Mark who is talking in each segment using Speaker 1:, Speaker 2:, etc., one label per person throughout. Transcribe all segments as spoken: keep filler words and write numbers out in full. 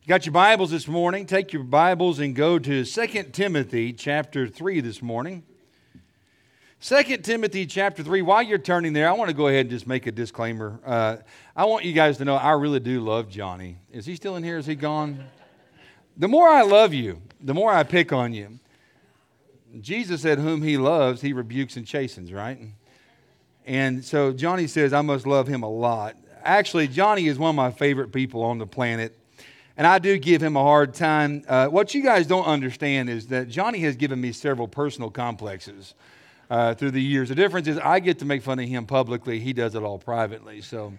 Speaker 1: Got your Bibles this morning? Take your Bibles and go to Second Timothy chapter three this morning. Second Timothy chapter three. While you're turning there, I want to go ahead and just make a disclaimer. Uh, I want you guys to know I really do love Johnny. Is he still in here? Is he gone? The more I love you, the more I pick on you. Jesus said, whom he loves, he rebukes and chastens, right? And so Johnny says, I must love him a lot. Actually, Johnny is one of my favorite people on the planet. And I do give him a hard time. Uh, what you guys don't understand is that Johnny has given me several personal complexes uh, through the years. The difference is I get to make fun of him publicly. He does it all privately. So,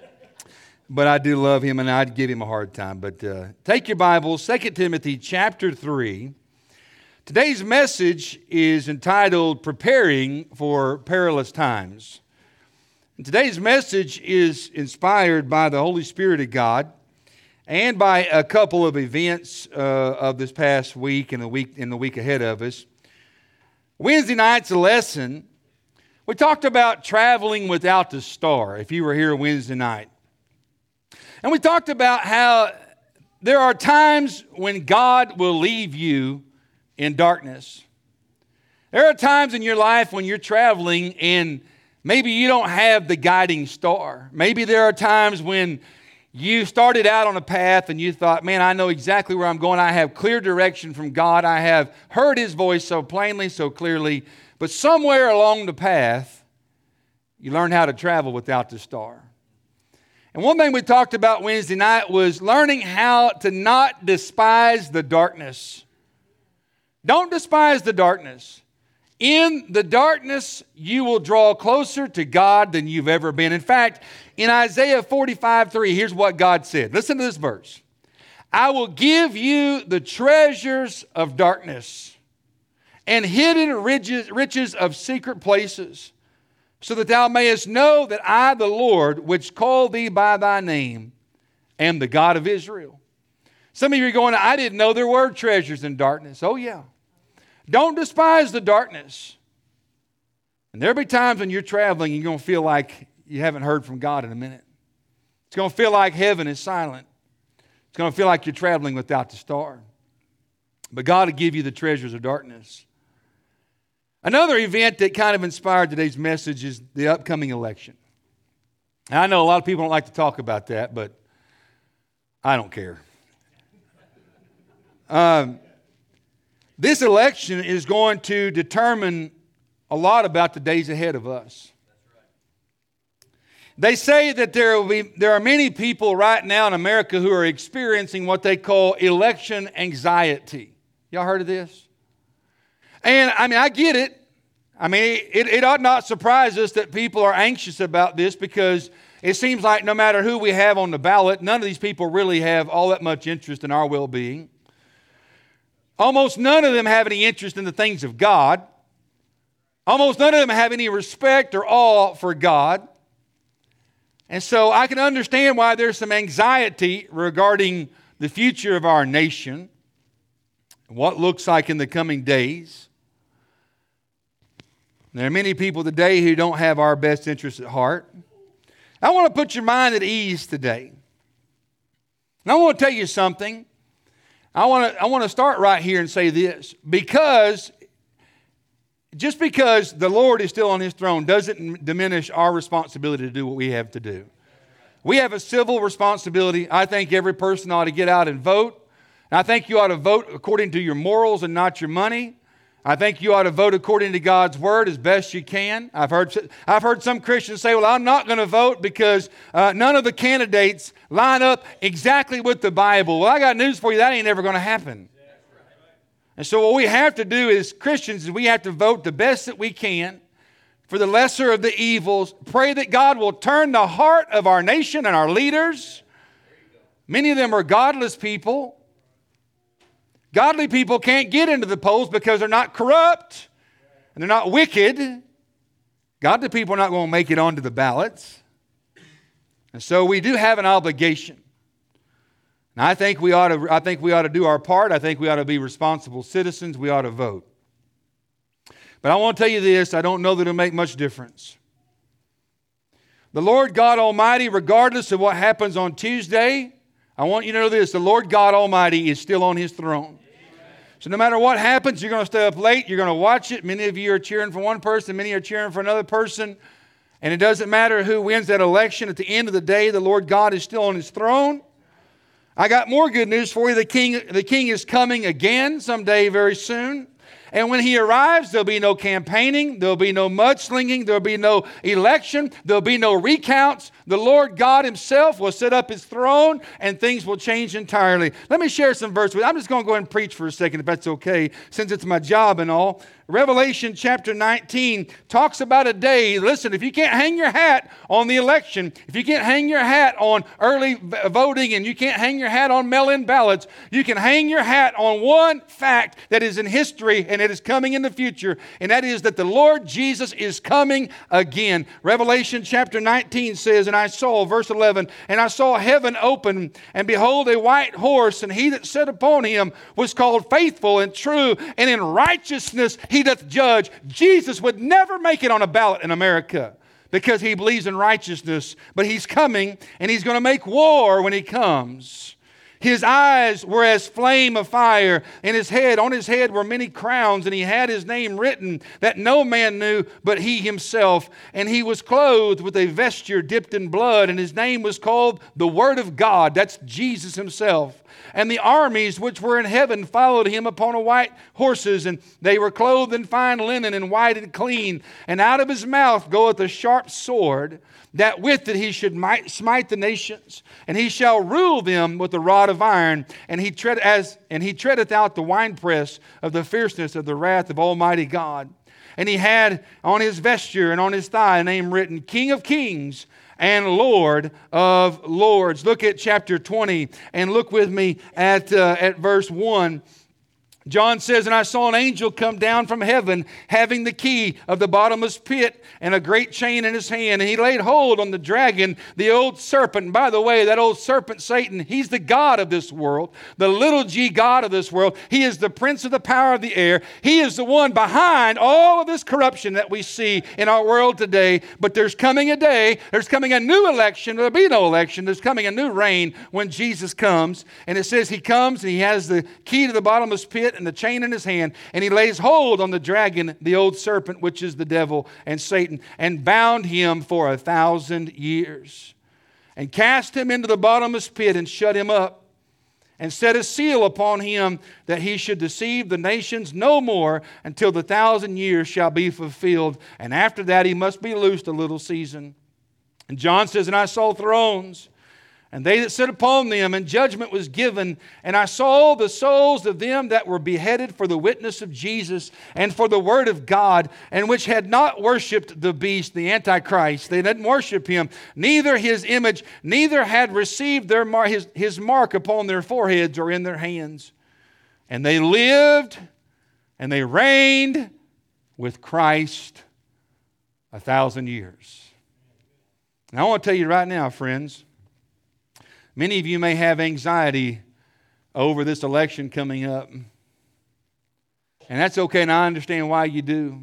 Speaker 1: but I do love him, and I'd give him a hard time. But uh, take your Bibles, Second Timothy chapter three. Today's message is entitled Preparing for Perilous Times. And today's message is inspired by the Holy Spirit of God, and by a couple of events uh, of this past week and the week in the week ahead of us. Wednesday night's lesson, we talked about traveling without the star, if you were here Wednesday night. And we talked about how there are times when God will leave you in darkness. There are times in your life when you're traveling and maybe you don't have the guiding star. Maybe there are times when you started out on a path and you thought, man, I know exactly where I'm going. I have clear direction from God. I have heard His voice so plainly, so clearly. But somewhere along the path, you learn how to travel without the star. And one thing we talked about Wednesday night was learning how to not despise the darkness. Don't despise the darkness. In the darkness, you will draw closer to God than you've ever been. In fact, in Isaiah forty-five three, here's what God said. Listen to this verse. I will give you the treasures of darkness and hidden riches, riches of secret places, so that thou mayest know that I, the Lord, which called thee by thy name, am the God of Israel. Some of you are going, I didn't know there were treasures in darkness. Oh, yeah. Don't despise the darkness. And there'll be times when you're traveling, you're going to feel like you haven't heard from God in a minute. It's going to feel like heaven is silent. It's going to feel like you're traveling without the star. But God will give you the treasures of darkness. Another event that kind of inspired today's message is the upcoming election. And I know a lot of people don't like to talk about that, but I don't care. Um, this election is going to determine a lot about the days ahead of us. They say that there will be there are many people right now in America who are experiencing what they call election anxiety. Y'all heard of this? And I mean, I get it. I mean, it, it ought not surprise us that people are anxious about this, because it seems like no matter who we have on the ballot, none of these people really have all that much interest in our well-being. Almost none of them have any interest in the things of God. Almost none of them have any respect or awe for God. And so I can understand why there's some anxiety regarding the future of our nation, what looks like in the coming days. There are many people today who don't have our best interests at heart. I want to put your mind at ease today. And I want to tell you something. I want to I want to start right here and say this. Because, just because the Lord is still on His throne doesn't diminish our responsibility to do what we have to do. We have a civil responsibility. I think every person ought to get out and vote. And I think you ought to vote according to your morals and not your money. I think you ought to vote according to God's Word as best you can. I've heard I've heard some Christians say, well, I'm not going to vote because uh, none of the candidates line up exactly with the Bible. Well, I got news for you. That ain't ever going to happen. And so what we have to do as Christians is we have to vote the best that we can for the lesser of the evils. Pray that God will turn the heart of our nation and our leaders. Many of them are godless people. Godly people can't get into the polls because they're not corrupt and they're not wicked. Godly people are not going to make it onto the ballots. And so we do have an obligation. And I think we ought to, I think we ought to do our part. I think we ought to be responsible citizens. We ought to vote. But I want to tell you this, I don't know that it'll make much difference. The Lord God Almighty, regardless of what happens on Tuesday, I want you to know this, the Lord God Almighty is still on His throne. So no matter what happens, you're going to stay up late, you're going to watch it. Many of you are cheering for one person, many are cheering for another person. And it doesn't matter who wins that election. At the end of the day, the Lord God is still on His throne. I got more good news for you. The King, the King is coming again someday very soon. And when He arrives, there'll be no campaigning, there'll be no mudslinging, there'll be no election, there'll be no recounts. The Lord God Himself will set up His throne and things will change entirely. Let me share some verses with you. I'm just going to go ahead and preach for a second if that's okay, since it's my job and all. Revelation chapter nineteen talks about a day. Listen, if you can't hang your hat on the election, if you can't hang your hat on early voting and you can't hang your hat on mail-in ballots, you can hang your hat on one fact that is in history and it is coming in the future, and that is that the Lord Jesus is coming again. Revelation chapter nineteen says, and I saw, verse eleven, and I saw heaven open, and behold, a white horse, and he that sat upon him was called Faithful and True, and in righteousness He doth judge. Jesus would never make it on a ballot in America because He believes in righteousness. But He's coming, and He's going to make war when He comes. His eyes were as flame of fire, and His head, on His head were many crowns, and He had His name written that no man knew but He Himself. And He was clothed with a vesture dipped in blood, and His name was called the Word of God. That's Jesus Himself. And the armies which were in heaven followed Him upon a white horses, and they were clothed in fine linen and white and clean. And out of His mouth goeth a sharp sword, that with it He should smite the nations, and He shall rule them with a rod of iron. And He tread as and He treadeth out the winepress of the fierceness of the wrath of Almighty God. And He had on His vesture and on His thigh a name written, King of Kings and Lord of Lords. Look at chapter twenty and look with me at, uh, at verse one. John says, and I saw an angel come down from heaven, having the key of the bottomless pit and a great chain in his hand. And he laid hold on the dragon, the old serpent. And by the way, that old serpent, Satan, he's the god of this world, the little g god of this world. He is the prince of the power of the air. He is the one behind all of this corruption that we see in our world today. But there's coming a day, there's coming a new election. There'll be no election. There's coming a new reign when Jesus comes. And it says He comes and He has the key to the bottomless pit and the chain in His hand, and He lays hold on the dragon, the old serpent, which is the devil and Satan, and bound him for a thousand years, and cast him into the bottomless pit, and shut him up, and set a seal upon him, that he should deceive the nations no more, until the thousand years shall be fulfilled. And after that he must be loosed a little season. And John says, and I saw thrones, and they that sit upon them, and judgment was given. And I saw the souls of them that were beheaded for the witness of Jesus and for the word of God, and which had not worshipped the beast, the Antichrist. They didn't worship him, neither his image, neither had received their mar- his, his mark upon their foreheads or in their hands. And they lived and they reigned with Christ a thousand years. And I want to tell you right now, friends, many of you may have anxiety over this election coming up. And that's okay, and I understand why you do.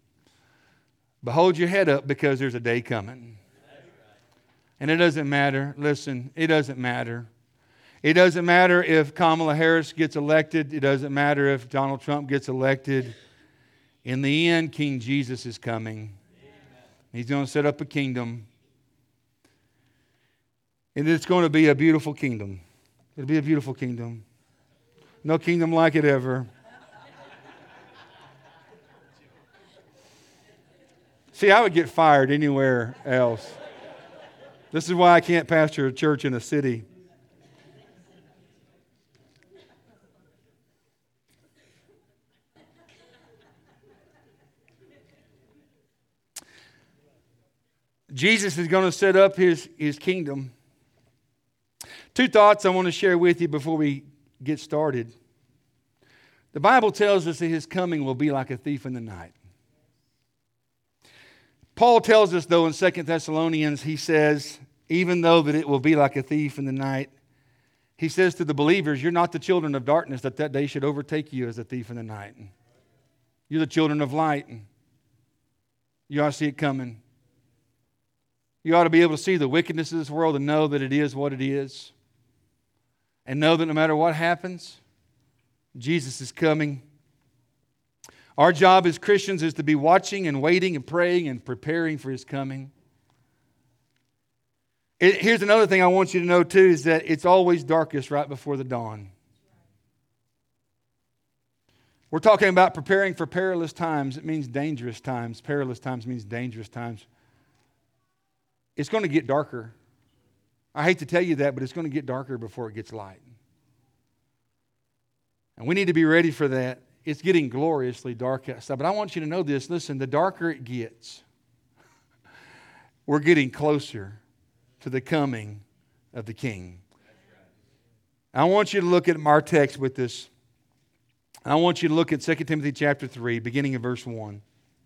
Speaker 1: But hold your head up, because there's a day coming. And it doesn't matter. Listen, it doesn't matter. It doesn't matter if Kamala Harris gets elected. It doesn't matter if Donald Trump gets elected. In the end, King Jesus is coming. He's going to set up a kingdom. And it's going to be a beautiful kingdom. It'll be a beautiful kingdom. No kingdom like it ever. See, I would get fired anywhere else. This is why I can't pastor a church in a city. Jesus is going to set up his, his kingdom. Two thoughts I want to share with you before we get started. The Bible tells us that his coming will be like a thief in the night. Paul tells us, though, in Second Thessalonians, he says, even though that it will be like a thief in the night, he says to the believers, you're not the children of darkness, that that day should overtake you as a thief in the night. You're the children of light. You ought to see it coming. You ought to be able to see the wickedness of this world and know that it is what it is. and know that no matter what happens, Jesus is coming. Our job as Christians is to be watching and waiting and praying and preparing for His coming. It, here's another thing I want you to know too, is that it's always darkest right before the dawn. We're talking about preparing for perilous times. It means dangerous times. Perilous times means dangerous times. It's going to get darker. I hate to tell you that, but it's going to get darker before it gets light. And we need to be ready for that. It's getting gloriously dark outside. But I want you to know this. Listen, the darker it gets, we're getting closer to the coming of the King. I want you to look at our text with this. I want you to look at Second Timothy chapter three, beginning in verse one.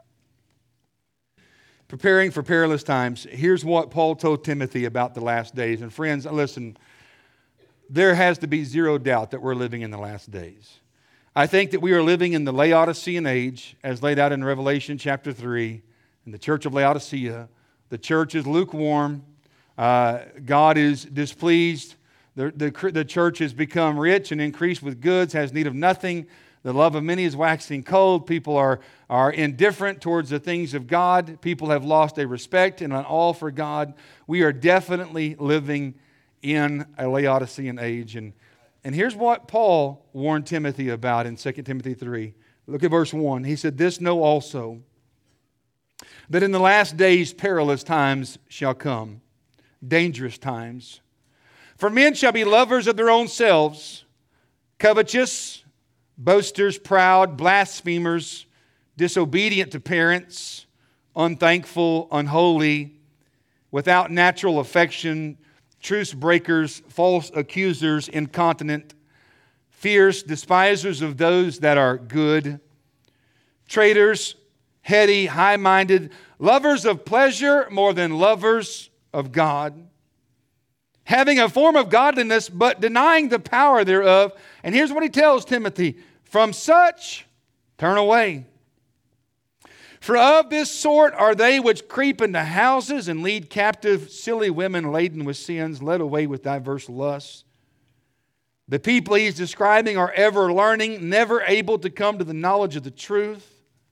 Speaker 1: Preparing for perilous times. Here's what Paul told Timothy about the last days. And friends, listen, there has to be zero doubt that we're living in the last days. I think that we are living in the Laodicean age, as laid out in Revelation chapter three, in the church of Laodicea. The church is lukewarm. Uh, God is displeased. The, the, the church has become rich and increased with goods, has need of nothing. The love of many is waxing cold. People are, are indifferent towards the things of God. People have lost a respect and an awe for God. We are definitely living in a Laodicean age. And, and here's what Paul warned Timothy about in Second Timothy three. Look at verse one. He said, "This know also, that in the last days perilous times shall come, dangerous times. For men shall be lovers of their own selves, covetous, boasters, proud, blasphemers, disobedient to parents, unthankful, unholy, without natural affection, truce breakers, false accusers, incontinent, fierce, despisers of those that are good, traitors, heady, high-minded, lovers of pleasure more than lovers of God, having a form of godliness, but denying the power thereof." And here's what he tells Timothy: "From such turn away. For of this sort are they which creep into houses and lead captive silly women laden with sins, led away with diverse lusts. The people he's describing are ever learning, never able to come to the knowledge of the truth.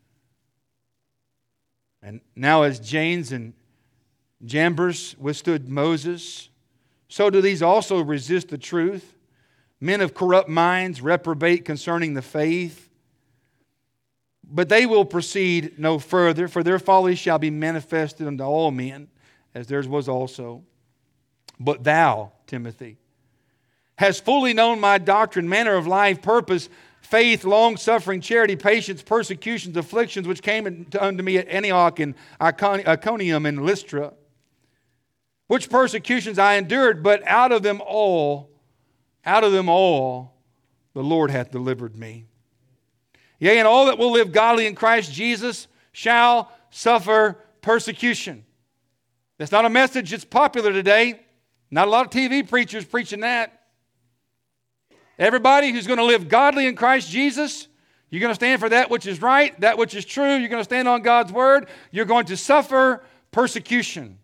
Speaker 1: And now as Jannes and Jambres withstood Moses, so do these also resist the truth. Men of corrupt minds reprobate concerning the faith. But they will proceed no further, for their folly shall be manifested unto all men, as theirs was also. But thou, Timothy, hast fully known my doctrine, manner of life, purpose, faith, long-suffering, charity, patience, persecutions, afflictions, which came unto me at Antioch and Iconium and Lystra, which persecutions I endured, but out of them all, out of them all, the Lord hath delivered me. Yea, and all that will live godly in Christ Jesus shall suffer persecution." That's not a message that's popular today. Not a lot of T V preachers preaching that. Everybody who's going to live godly in Christ Jesus, you're going to stand for that which is right, that which is true. You're going to stand on God's word. You're going to suffer persecution.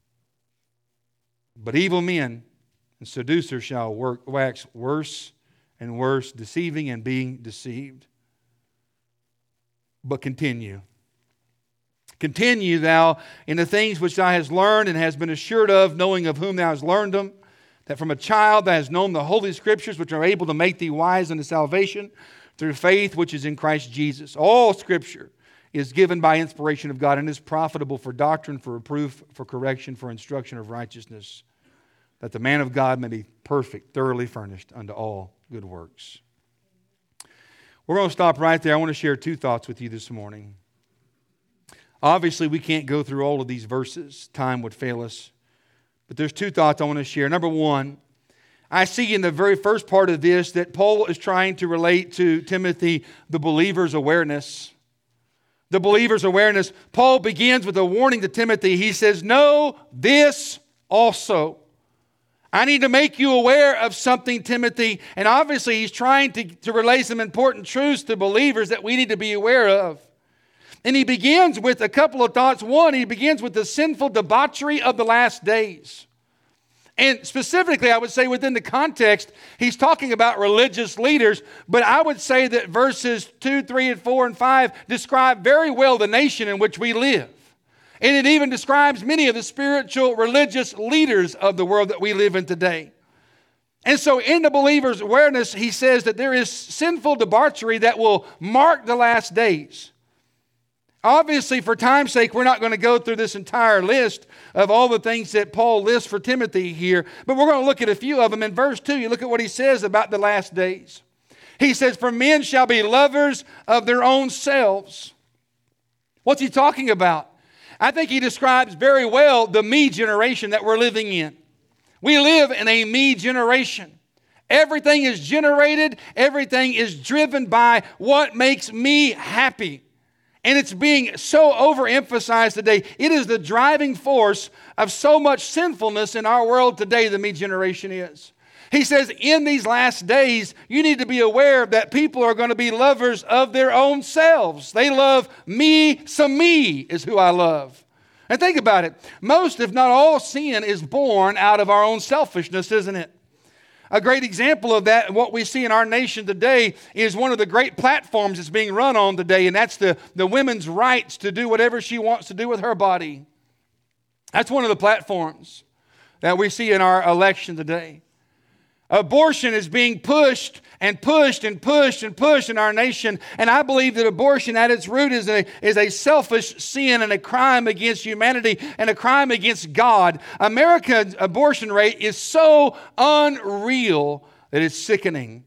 Speaker 1: But evil men and seducers shall work, wax worse and worse, deceiving and being deceived. But continue. Continue thou in the things which thou hast learned and hast been assured of, knowing of whom thou hast learned them, that from a child thou hast known the holy scriptures, which are able to make thee wise unto salvation through faith which is in Christ Jesus. All scripture is given by inspiration of God and is profitable for doctrine, for reproof, for correction, for instruction of righteousness, that the man of God may be perfect, thoroughly furnished unto all good works. We're going to stop right there. I want to share two thoughts with you this morning. Obviously, we can't go through all of these verses. Time would fail us. But there's two thoughts I want to share. Number one, I see in the very first part of this that Paul is trying to relate to Timothy the believer's awareness. The believer's awareness. Paul begins with a warning to Timothy. He says, "Know this also." I need to make you aware of something, Timothy. And obviously he's trying to, to relay some important truths to believers that we need to be aware of. And he begins with a couple of thoughts. One, he begins with the sinful debauchery of the last days. And specifically, I would say within the context, he's talking about religious leaders, but I would say that verses two, three, and four, and five describe very well the nation in which we live. And it even describes many of the spiritual religious leaders of the world that we live in today. And so in the believer's awareness, he says that there is sinful debauchery that will mark the last days. Obviously, for time's sake, we're not going to go through this entire list of all the things that Paul lists for Timothy here, but we're going to look at a few of them. In verse two, you look at what he says about the last days. He says, "For men shall be lovers of their own selves." What's he talking about? I think he describes very well the me generation that we're living in. We live in a me generation. Everything is generated, everything is driven by what makes me happy. And it's being so overemphasized today. It is the driving force of so much sinfulness in our world today, the me generation is. He says, in these last days, you need to be aware that people are going to be lovers of their own selves. They love me, some me is who I love. And think about it. Most, if not all, sin is born out of our own selfishness, isn't it? A great example of that, what we see in our nation today, is one of the great platforms that's being run on today, and that's the, the women's rights to do whatever she wants to do with her body. That's one of the platforms that we see in our election today. Abortion is being pushed and pushed and pushed and pushed in our nation. And I believe that abortion at its root is a, is a selfish sin and a crime against humanity and a crime against God. America's abortion rate is so unreal that it's sickening.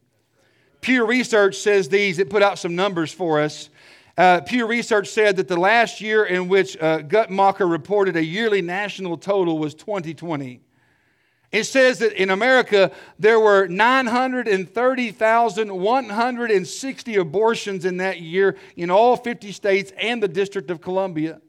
Speaker 1: Pew Research says these. It put out some numbers for us. Uh, Pew Research said that the last year in which uh, Guttmacher reported a yearly national total was twenty twenty. It says that in America, there were nine hundred thirty thousand one hundred sixty abortions in that year in all fifty states and the District of Columbia.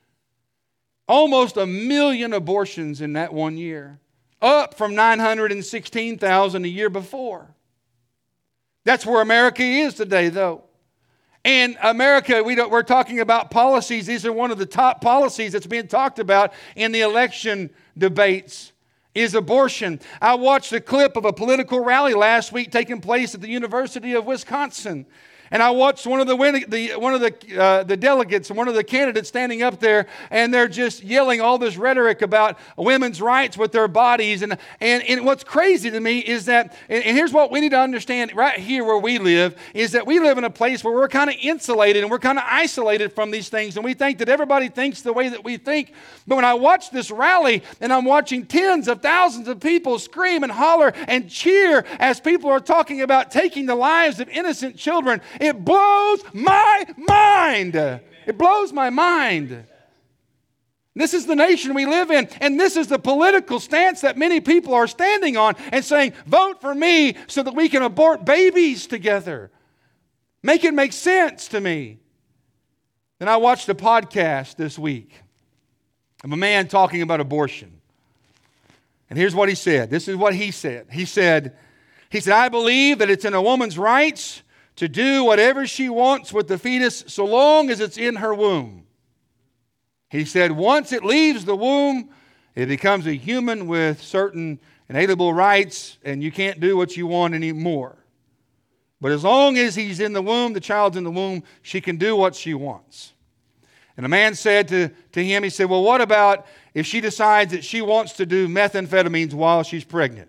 Speaker 1: Almost a million abortions in that one year, up from nine hundred sixteen thousand a year before. That's where America is today, though. And America, we don't, we're talking about policies. These are one of the top policies that's being talked about in the election debates. Is abortion. I watched a clip of a political rally last week taking place at the University of Wisconsin. And I watched one of the, the one of the uh, the delegates, one of the candidates standing up there, and they're just yelling all this rhetoric about women's rights with their bodies. And and, and what's crazy to me is that, and here's what we need to understand right here where we live, is that we live in a place where we're kind of insulated and we're kind of isolated from these things. And we think that everybody thinks the way that we think. But when I watch this rally and I'm watching tens of thousands of people scream and holler and cheer as people are talking about taking the lives of innocent children, it blows my mind. It blows my mind. This is the nation we live in, and this is the political stance that many people are standing on and saying, vote for me so that we can abort babies together. Make it make sense to me. Then I watched a podcast this week of a man talking about abortion. And here's what he said. This is what he said. He said, he said, I believe that it's in a woman's rights to do whatever she wants with the fetus so long as it's in her womb. He said once it leaves the womb, it becomes a human with certain inalienable rights, and you can't do what you want anymore. But as long as he's in the womb, the child's in the womb, she can do what she wants. And a man said to, to him, he said, well, what about if she decides that she wants to do methamphetamines while she's pregnant?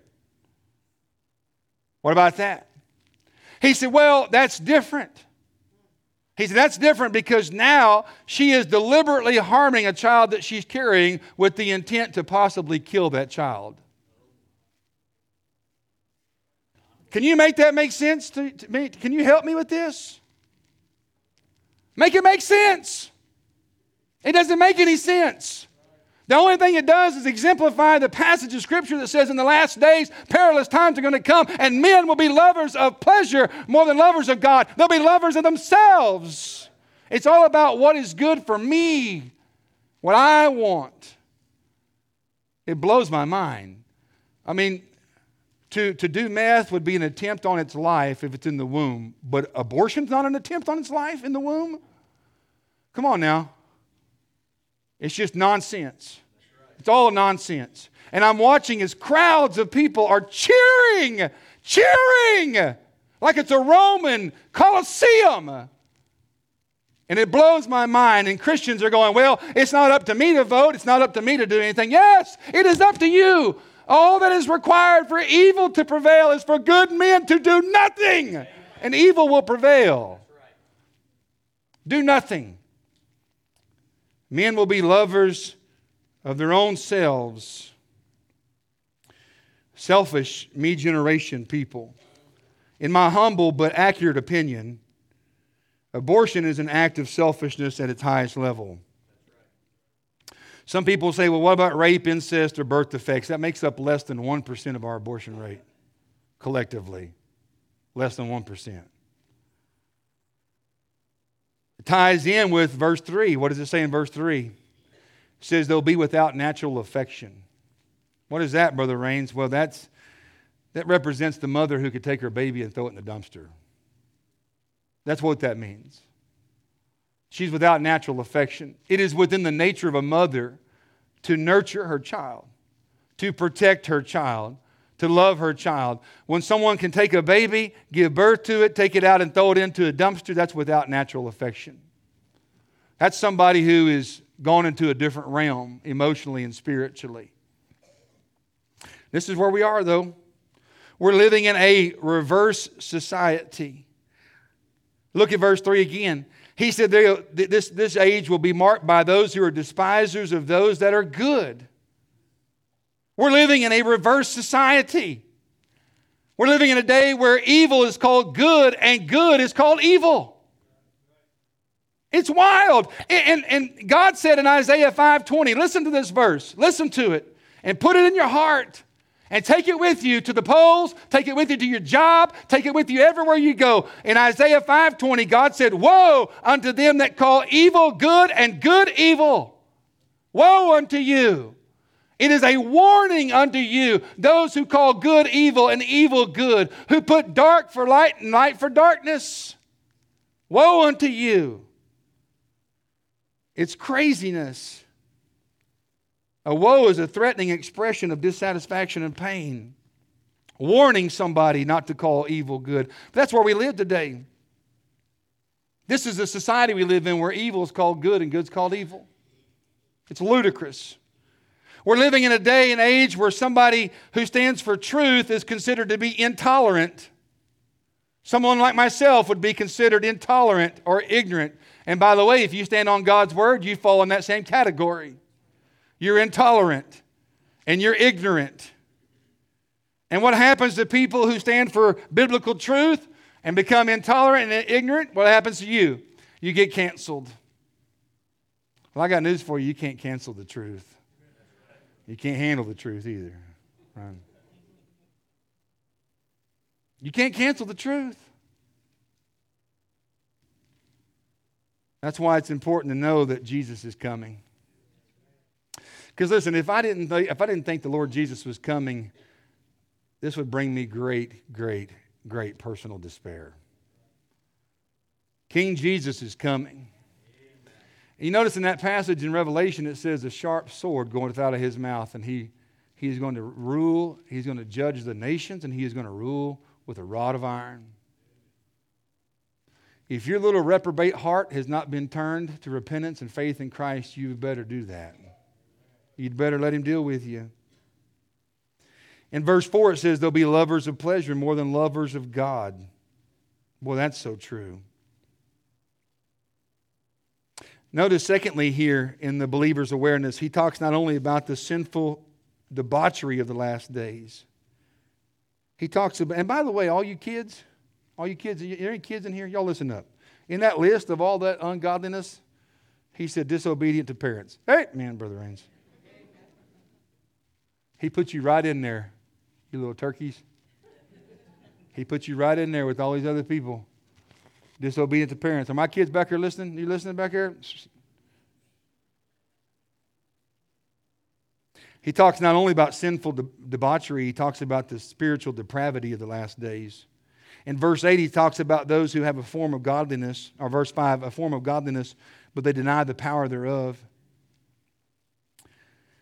Speaker 1: What about that? He said, well, that's different. He said, that's different because now she is deliberately harming a child that she's carrying with the intent to possibly kill that child. Can you make that make sense to, to me? Can you help me with this? Make it make sense. It doesn't make any sense. The only thing it does is exemplify the passage of Scripture that says in the last days, perilous times are going to come, and men will be lovers of pleasure more than lovers of God. They'll be lovers of themselves. It's all about what is good for me, what I want. It blows my mind. I mean, to, to do meth would be an attempt on its life if it's in the womb, but abortion's not an attempt on its life in the womb? Come on now. It's just nonsense. It's all nonsense. And I'm watching as crowds of people are cheering, cheering, like it's a Roman Colosseum. And it blows my mind. And Christians are going, well, it's not up to me to vote. It's not up to me to do anything. Yes, it is up to you. All that is required for evil to prevail is for good men to do nothing. And evil will prevail. Do nothing. Men will be lovers of their own selves. Selfish, me generation people. In my humble but accurate opinion, abortion is an act of selfishness at its highest level. Some people say, well, what about rape, incest, or birth defects? That makes up less than one percent of our abortion rate, collectively. Less than one percent. It ties in with verse three. What does it say in verse three? It says they'll be without natural affection. What is that, Brother Rains? Well, that's that represents the mother who could take her baby and throw it in the dumpster. That's what that means. She's without natural affection. It is within the nature of a mother to nurture her child, to protect her child, to love her child. When someone can take a baby, give birth to it, take it out and throw it into a dumpster, that's without natural affection. That's somebody who is gone into a different realm emotionally and spiritually. This is where we are, though. We're living in a reverse society. Look at verse three again. He said this, this age will be marked by those who are despisers of those that are good. We're living in a reverse society. We're living in a day where evil is called good and good is called evil. It's wild. And, and, and God said in Isaiah five twenty, listen to this verse. Listen to it and put it in your heart. And take it with you to the polls, take it with you to your job, take it with you everywhere you go. In Isaiah five twenty, God said, woe unto them that call evil good and good evil. Woe unto you. It is a warning unto you, those who call good evil and evil good, who put dark for light and light for darkness. Woe unto you. It's craziness. A woe is a threatening expression of dissatisfaction and pain, warning somebody not to call evil good. But that's where we live today. This is the society we live in where evil is called good and good is called evil. It's ludicrous. We're living in a day and age where somebody who stands for truth is considered to be intolerant. Someone like myself would be considered intolerant or ignorant. And by the way, if you stand on God's word, you fall in that same category. You're intolerant and you're ignorant. And what happens to people who stand for biblical truth and become intolerant and ignorant? What happens to you? You get canceled. Well, I got news for you. You can't cancel the truth. You can't handle the truth either. Right? You can't cancel the truth. That's why it's important to know that Jesus is coming. Because listen, if I didn't th- if I didn't think the Lord Jesus was coming, this would bring me great, great, great personal despair. King Jesus is coming. You notice in that passage in Revelation it says a sharp sword goeth out of his mouth, and he he is going to rule, he's going to judge the nations, and he is going to rule with a rod of iron. If your little reprobate heart has not been turned to repentance and faith in Christ, you better do that. You'd better let him deal with you. In verse four it says they'll be lovers of pleasure more than lovers of God. Boy, that's so true. Notice secondly here in the believer's awareness, he talks not only about the sinful debauchery of the last days. He talks about, and by the way, all you kids, all you kids, are there any kids in here? Y'all listen up. In that list of all that ungodliness, he said disobedient to parents. Hey, man, Brother Rains. He put you right in there, you little turkeys. He put you right in there with all these other people. Disobedient to parents. Are my kids back here listening? You listening back here? He talks not only about sinful de- debauchery, he talks about the spiritual depravity of the last days. In verse eight, he talks about those who have a form of godliness, or verse five, a form of godliness, but they deny the power thereof.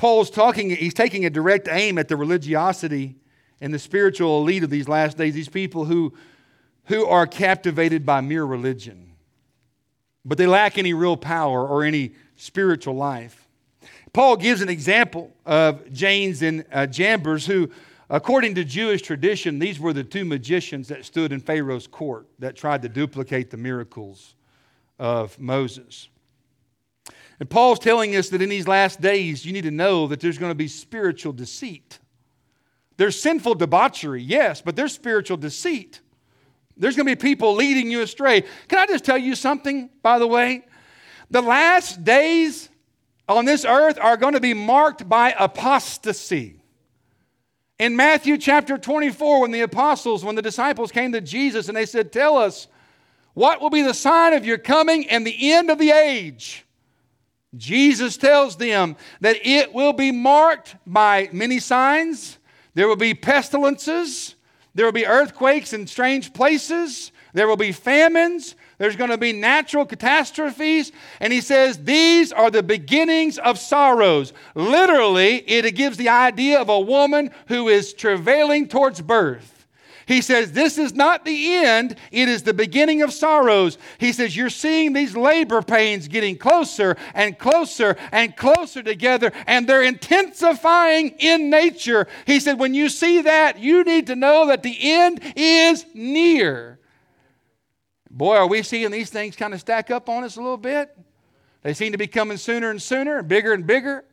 Speaker 1: Paul's talking, he's taking a direct aim at the religiosity and the spiritual elite of these last days, these people who, who are captivated by mere religion, but they lack any real power or any spiritual life. Paul gives an example of Jannes and uh, Jambres, who, according to Jewish tradition, these were the two magicians that stood in Pharaoh's court that tried to duplicate the miracles of Moses. And Paul's telling us that in these last days, you need to know that there's going to be spiritual deceit. There's sinful debauchery, yes, but there's spiritual deceit. There's going to be people leading you astray. Can I just tell you something, by the way? The last days on this earth are going to be marked by apostasy. In Matthew chapter twenty-four, when the apostles, when the disciples came to Jesus and they said, tell us, what will be the sign of your coming and the end of the age? Jesus tells them that it will be marked by many signs. There will be pestilences. There will be earthquakes in strange places. There will be famines. There's going to be natural catastrophes. And he says, these are the beginnings of sorrows. Literally, it gives the idea of a woman who is travailing towards birth. He says, this is not the end, it is the beginning of sorrows. He says, you're seeing these labor pains getting closer and closer and closer together, and they're intensifying in nature. He said, when you see that, you need to know that the end is near. Boy, are we seeing these things kind of stack up on us a little bit? They seem to be coming sooner and sooner, and bigger and bigger.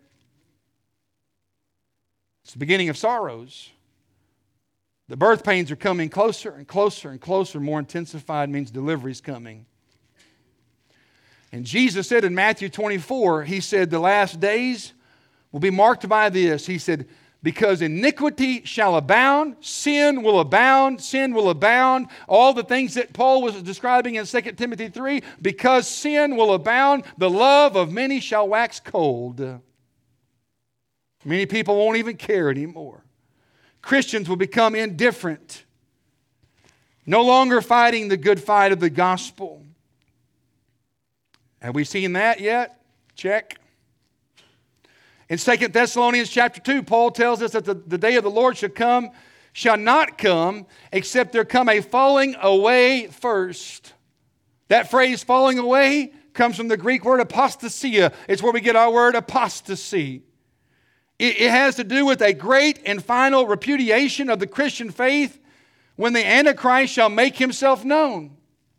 Speaker 1: It's the beginning of sorrows. The birth pains are coming closer and closer and closer. More intensified means delivery's coming. And Jesus said in Matthew twenty-four, he said, the last days will be marked by this. He said, because iniquity shall abound, sin will abound, sin will abound. All the things that Paul was describing in Second Timothy three, because sin will abound, the love of many shall wax cold. Many people won't even care anymore. Christians will become indifferent, no longer fighting the good fight of the gospel. Have we seen that yet? Check. In Second Thessalonians chapter two, Paul tells us that the, the day of the Lord shall come, shall not come, except there come a falling away first. That phrase, falling away, comes from the Greek word apostasia. It's where we get our word apostasy. It has to do with a great and final repudiation of the Christian faith when the Antichrist shall make himself known.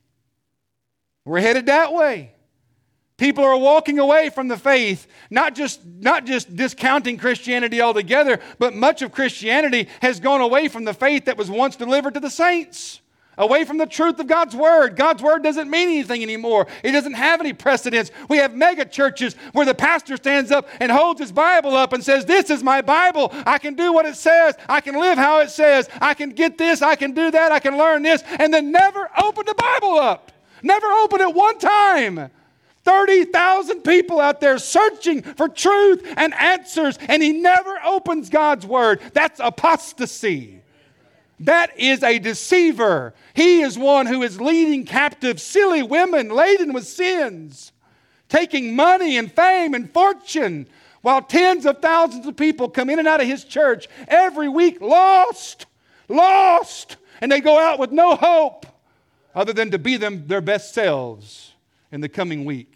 Speaker 1: We're headed that way. People are walking away from the faith, not just, not just discounting Christianity altogether, but much of Christianity has gone away from the faith that was once delivered to the saints. Away from the truth of God's Word. God's Word doesn't mean anything anymore. It doesn't have any precedence. We have mega churches where the pastor stands up and holds his Bible up and says, this is my Bible. I can do what it says. I can live how it says. I can get this. I can do that. I can learn this. And then never open the Bible up. Never open it one time. thirty thousand people out there searching for truth and answers, and he never opens God's Word. That's apostasy. That is a deceiver. He is one who is leading captive silly women laden with sins, taking money and fame and fortune, while tens of thousands of people come in and out of his church every week lost, lost, and they go out with no hope other than to be them their best selves in the coming week.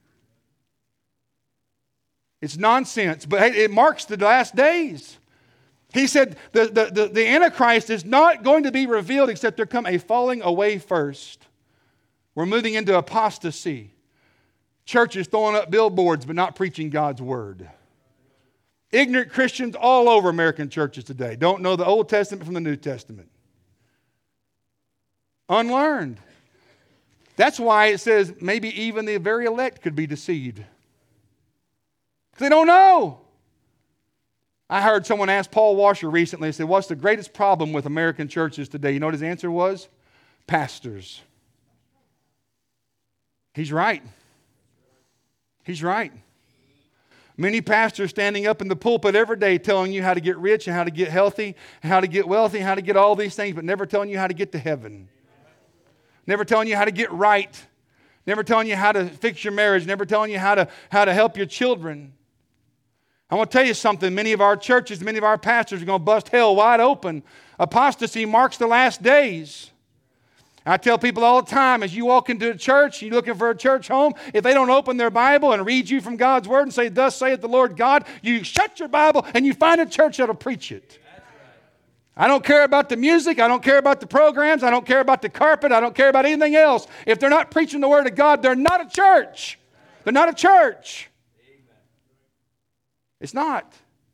Speaker 1: It's nonsense, but it marks the last days. He said the, the, the, the Antichrist is not going to be revealed except there come a falling away first. We're moving into apostasy. Churches throwing up billboards but not preaching God's Word. Ignorant Christians all over American churches today don't know the Old Testament from the New Testament. Unlearned. That's why it says maybe even the very elect could be deceived. Because they don't know. I heard someone ask Paul Washer recently, they said, what's the greatest problem with American churches today? You know what his answer was? Pastors. He's right. He's right. Many pastors standing up in the pulpit every day telling you how to get rich and how to get healthy, and how to get wealthy, and how to get all these things, but never telling you how to get to heaven. Never telling you how to get right. Never telling you how to fix your marriage. Never telling you how to, how to help your children. I want to tell you something. Many of our churches, many of our pastors are going to bust hell wide open. Apostasy marks the last days. I tell people all the time, as you walk into a church, you're looking for a church home, if they don't open their Bible and read you from God's Word and say, thus saith the Lord God, you shut your Bible and you find a church that'll preach it. I don't care about the music. I don't care about the programs. I don't care about the carpet. I don't care about anything else. If they're not preaching the Word of God, they're not a church. They're not a church. It's not.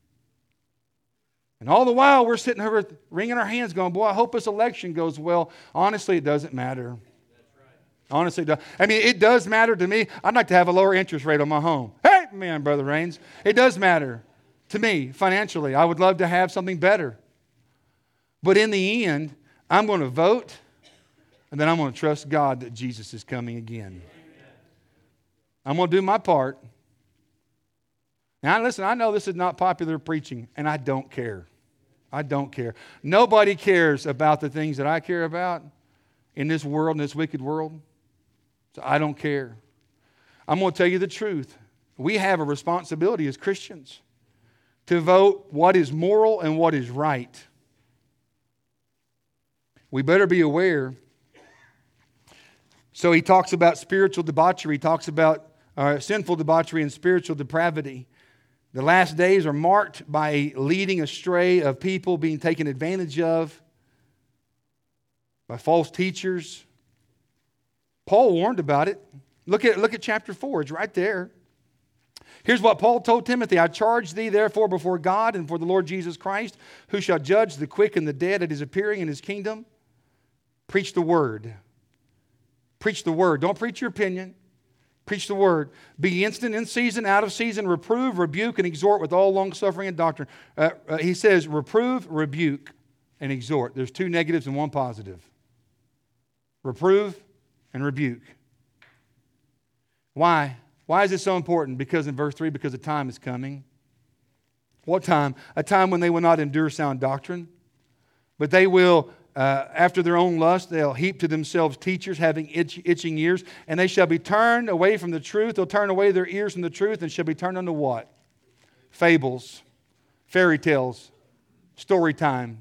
Speaker 1: And all the while, we're sitting here wringing our hands going, boy, I hope this election goes well. Honestly, it doesn't matter. Honestly, it does. I mean, it does matter to me. I'd like to have a lower interest rate on my home. Hey, man, Brother Raines. It does matter to me financially. I would love to have something better. But in the end, I'm going to vote, and then I'm going to trust God that Jesus is coming again. I'm going to do my part. Now, listen, I know this is not popular preaching, and I don't care. I don't care. Nobody cares about the things that I care about in this world, in this wicked world. So I don't care. I'm going to tell you the truth. We have a responsibility as Christians to vote what is moral and what is right. We better be aware. So he talks about spiritual debauchery. He talks about uh, sinful debauchery and spiritual depravity. The last days are marked by a leading astray of people being taken advantage of by false teachers. Paul warned about it. Look at, look at chapter four. It's right there. Here's what Paul told Timothy. I charge thee therefore before God and for the Lord Jesus Christ, who shall judge the quick and the dead at his appearing in his kingdom. Preach the word. Preach the word. Don't preach your opinion. Preach the word. Be instant in season, out of season. Reprove, rebuke, and exhort with all longsuffering and doctrine. Uh, uh, he says reprove, rebuke, and exhort. There's two negatives and one positive. Reprove and rebuke. Why? Why is this so important? Because in verse three, because the time is coming. What time? A time when they will not endure sound doctrine, but they will Uh, after their own lust, they'll heap to themselves teachers having itch, itching ears, and they shall be turned away from the truth. They'll turn away their ears from the truth and shall be turned unto what? Fables, fairy tales, story time.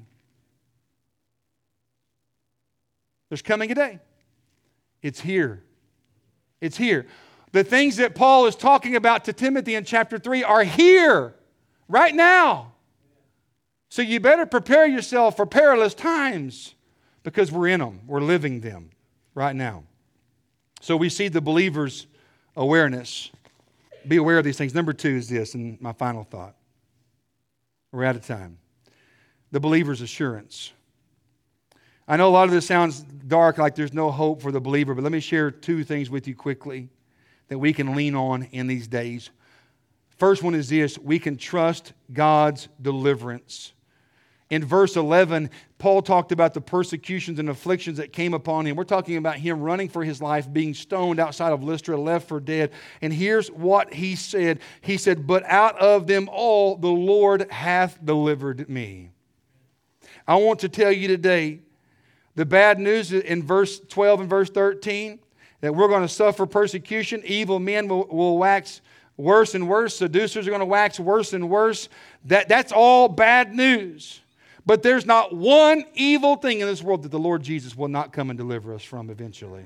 Speaker 1: There's coming a day. It's here. It's here. The things that Paul is talking about to Timothy in chapter three are here, right now. So you better prepare yourself for perilous times because we're in them. We're living them right now. So we see the believer's awareness. Be aware of these things. Number two is this, and my final thought. We're out of time. The believer's assurance. I know a lot of this sounds dark, like there's no hope for the believer, but let me share two things with you quickly that we can lean on in these days. First one is this: we can trust God's deliverance. In verse eleven, Paul talked about the persecutions and afflictions that came upon him. We're talking about him running for his life, being stoned outside of Lystra, left for dead. And here's what he said. He said, but out of them all the Lord hath delivered me. I want to tell you today, the bad news in verse twelve and verse thirteen, that we're going to suffer persecution. Evil men will, will wax worse and worse. Seducers are going to wax worse and worse. That, that's all bad news. But there's not one evil thing in this world that the Lord Jesus will not come and deliver us from eventually.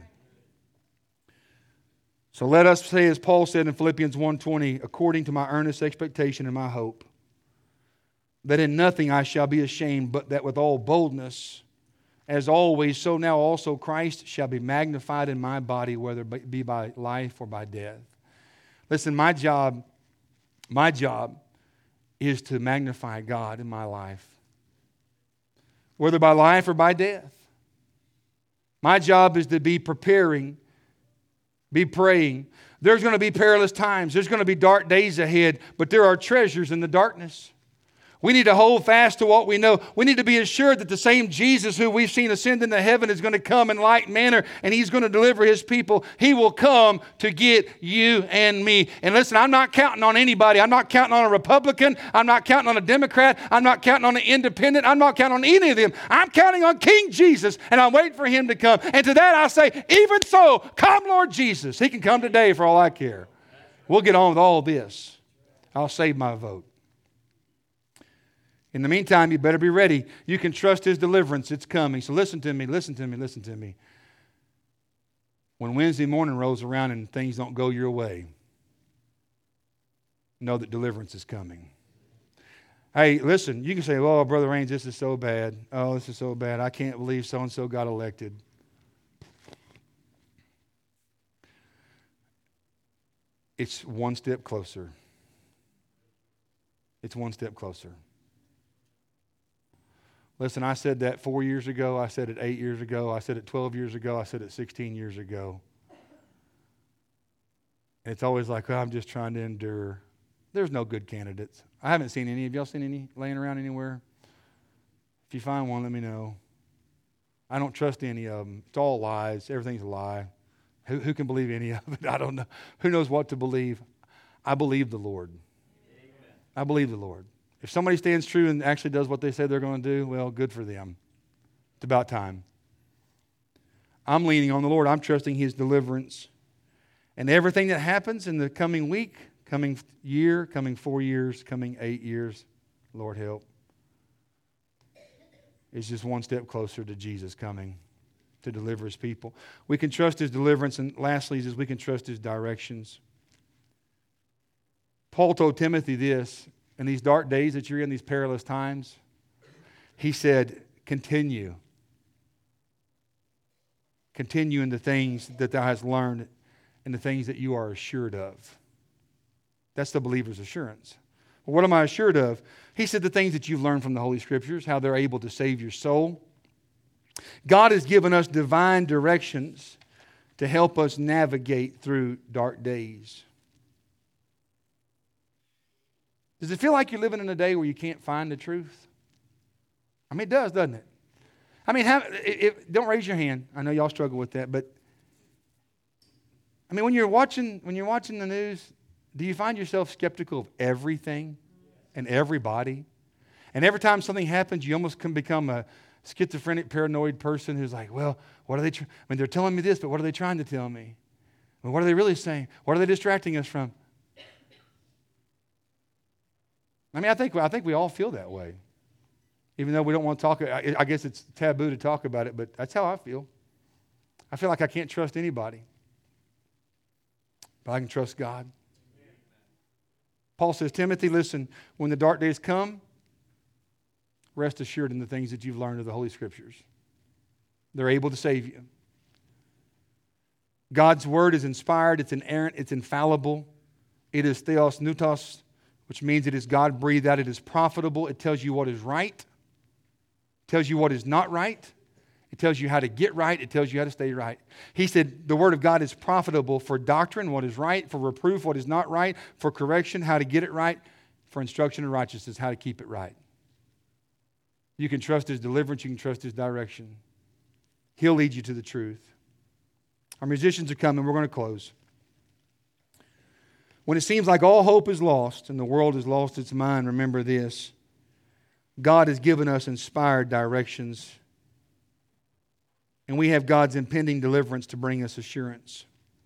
Speaker 1: So let us say, as Paul said in Philippians one twenty, according to my earnest expectation and my hope, that in nothing I shall be ashamed, but that with all boldness, as always, so now also Christ shall be magnified in my body, whether it be by life or by death. Listen, my job, my job is to magnify God in my life, whether by life or by death. My job is to be preparing, be praying. There's going to be perilous times. There's going to be dark days ahead, but there are treasures in the darkness. We need to hold fast to what we know. We need to be assured that the same Jesus who we've seen ascend into heaven is going to come in like manner, and He's going to deliver His people. He will come to get you and me. And listen, I'm not counting on anybody. I'm not counting on a Republican. I'm not counting on a Democrat. I'm not counting on an independent. I'm not counting on any of them. I'm counting on King Jesus, and I'm waiting for Him to come. And to that I say, even so, come Lord Jesus. He can come today for all I care. We'll get on with all this. I'll save my vote. In the meantime, you better be ready. You can trust His deliverance. It's coming. So listen to me, listen to me, listen to me. When Wednesday morning rolls around and things don't go your way, know that deliverance is coming. Hey, listen, you can say, oh, Brother Raines, this is so bad. Oh, this is so bad. I can't believe so-and-so got elected. It's one step closer. It's one step closer. Listen, I said that four years ago. I said it eight years ago. I said it twelve years ago. I said it sixteen years ago. And it's always like, oh, I'm just trying to endure. There's no good candidates. I haven't seen any. Have y'all seen any laying around anywhere? If you find one, let me know. I don't trust any of them. It's all lies. Everything's a lie. Who, who can believe any of it? I don't know. Who knows what to believe? I believe the Lord. Amen. I believe the Lord. If somebody stands true and actually does what they say they're going to do, well, good for them. It's about time. I'm leaning on the Lord. I'm trusting His deliverance. And everything that happens in the coming week, coming year, coming four years, coming eight years, Lord help, is just one step closer to Jesus coming to deliver His people. We can trust His deliverance, and lastly is we can trust His directions. Paul told Timothy this, in these dark days that you're in, these perilous times, he said, continue. Continue in the things that thou hast learned and the things that you are assured of. That's the believer's assurance. Well, what am I assured of? He said the things that you've learned from the Holy Scriptures, how they're able to save your soul. God has given us divine directions to help us navigate through dark days. Does it feel like you're living in a day where you can't find the truth? I mean, it does, doesn't it? I mean, have, it, it, don't raise your hand. I know y'all struggle with that, but I mean, when you're watching, when you're watching the news, do you find yourself skeptical of everything and everybody? And every time something happens, you almost can become a schizophrenic, paranoid person who's like, well, what are they? Tr- I mean, they're telling me this, but what are they trying to tell me? Well, what are they really saying? What are they distracting us from? I mean, I think I think we all feel that way, even though we don't want to talk. I, I guess it's taboo to talk about it, but that's how I feel. I feel like I can't trust anybody, but I can trust God. Paul says, Timothy, listen, when the dark days come, rest assured in the things that you've learned of the Holy Scriptures. They're able to save you. God's Word is inspired, it's inerrant, it's infallible. It is theos noutos, which means it is God-breathed out. It is profitable. It tells you what is right. It tells you what is not right. It tells you how to get right. It tells you how to stay right. He said the Word of God is profitable for doctrine, what is right, for reproof, what is not right, for correction, how to get it right, for instruction in righteousness, how to keep it right. You can trust His deliverance. You can trust His direction. He'll lead you to the truth. Our musicians are coming. We're going to close. When it seems like all hope is lost and the world has lost its mind, remember this. God has given us inspired directions, and we have God's impending deliverance to bring us assurance.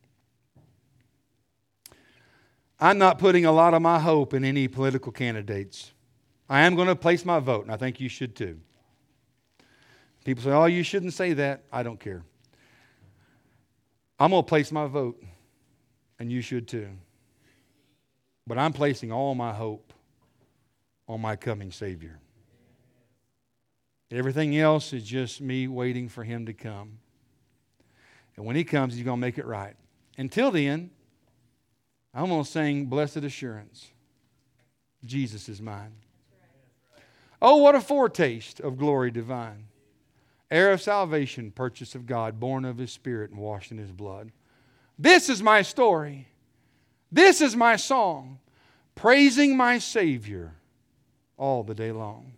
Speaker 1: I'm not putting a lot of my hope in any political candidates. I am going to place my vote, and I think you should too. People say, oh, you shouldn't say that. I don't care. I'm going to place my vote, and you should too. But I'm placing all my hope on my coming Savior. Everything else is just me waiting for Him to come. And when He comes, He's going to make it right. Until then, I'm going to sing Blessed Assurance. Jesus is mine. Oh, what a foretaste of glory divine. Heir of salvation, purchase of God, born of His Spirit and washed in His blood. This is my story. This is my song, praising my Savior all the day long.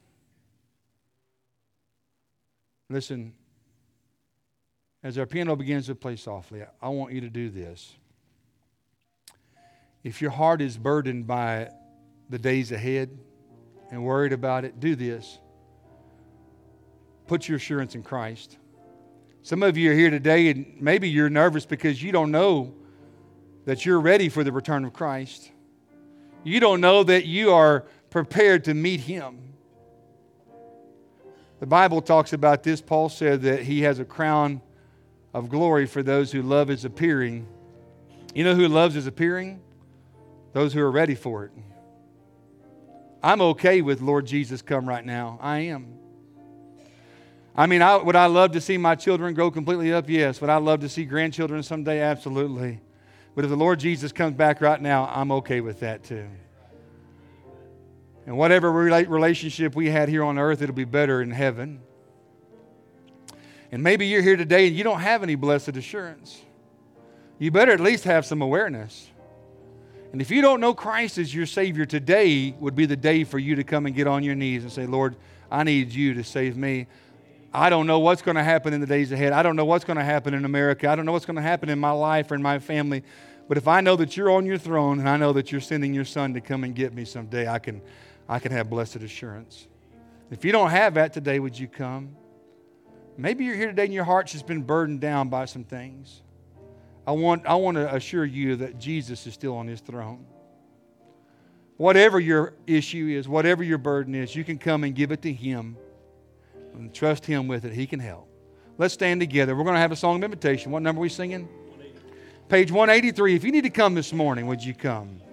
Speaker 1: Listen, as our piano begins to play softly, I want you to do this. If your heart is burdened by the days ahead and worried about it, do this. Put your assurance in Christ. Some of you are here today and maybe you're nervous because you don't know that you're ready for the return of Christ. You don't know that you are prepared to meet Him. The Bible talks about this. Paul said that he has a crown of glory for those who love his appearing. You know who loves his appearing? Those who are ready for it. I'm okay with Lord Jesus come right now. I am. I mean, I, would I love to see my children grow completely up? Yes. Would I love to see grandchildren someday? Absolutely. But if the Lord Jesus comes back right now, I'm okay with that too. And whatever relationship we had here on earth, it'll be better in heaven. And maybe you're here today and you don't have any blessed assurance. You better at least have some awareness. And if you don't know Christ as your Savior, today would be the day for you to come and get on your knees and say, Lord, I need you to save me. I don't know what's going to happen in the days ahead. I don't know what's going to happen in America. I don't know what's going to happen in my life or in my family. But if I know that you're on your throne and I know that you're sending your Son to come and get me someday, I can, I can have blessed assurance. If you don't have that today, would you come? Maybe you're here today and your heart's just been burdened down by some things. I want, I want to assure you that Jesus is still on His throne. Whatever your issue is, whatever your burden is, you can come and give it to Him and trust Him with it. He can help. Let's stand together. We're going to have a song of invitation. What number are we singing? Page one eighty-three. If you need to come this morning, would you come?